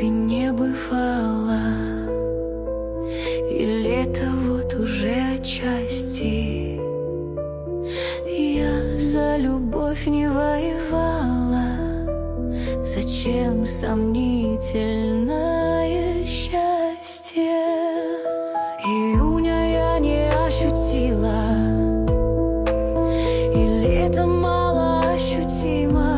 и не бывало, и лето вот уже отчасти. Я за любовь не воевала, зачем сомнительное счастье? Июня я не ощутила, и лето мало ощутимо.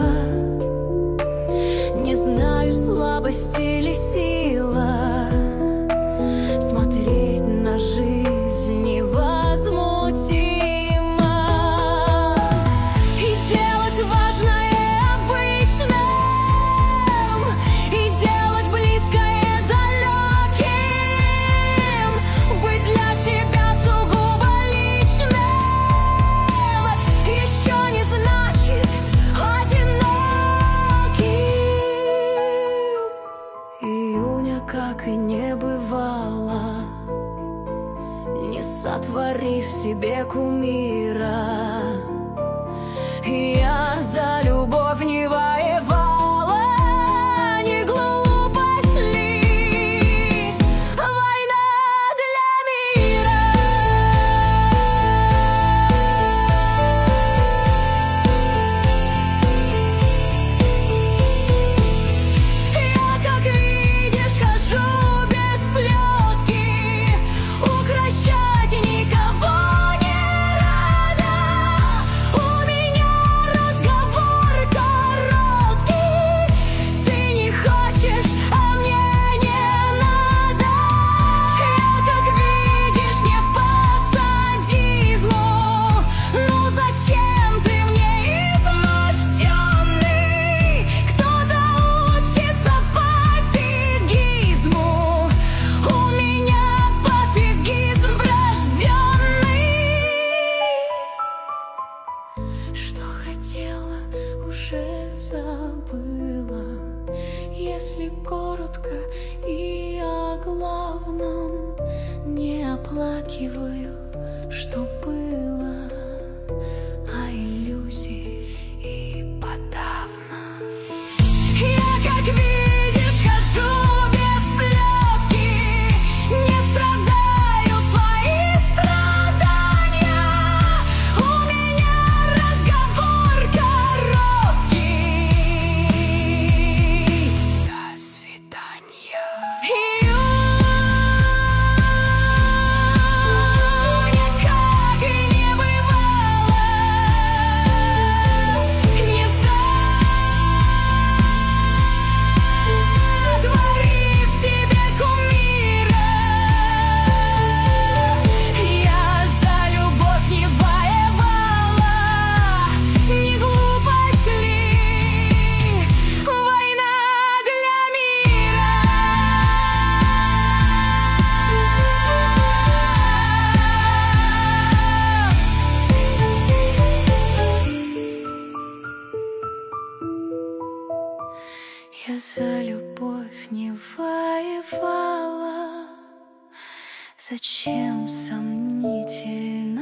Не знаю, слабость или сила, смотреть на жизнь невозмутимо и делать важное обычным, и делать близкое далеким, быть для себя сугубо личным еще не значит одиноким. Июня как и не бывало, не сотворив себе кумира. Я за любовь не воевала, не глупость ли война для мира? Я, как видишь, хожу без плетки, укращать никого не рада. У меня разговор короткий, ты не хочешь, а мне не надо. Я, как видишь, не по садизму, ну зачем ты мне изможденный? Кто-то учится пофигизму, у меня пофигизм врожденный. Что хотела, уже забыла. Если коротко и о главном, не оплакиваю, что было, а иллюзий и подавно. Я, как видишь, хожу без плетки, не страдаю свои страдания. У меня разговор короткий. До свидания. Июня как и не бывало, не сотворив себе кумира. Я за любовь не воевала, не глупость ли война для мира? Я за любовь не воевала, зачем сомнительно?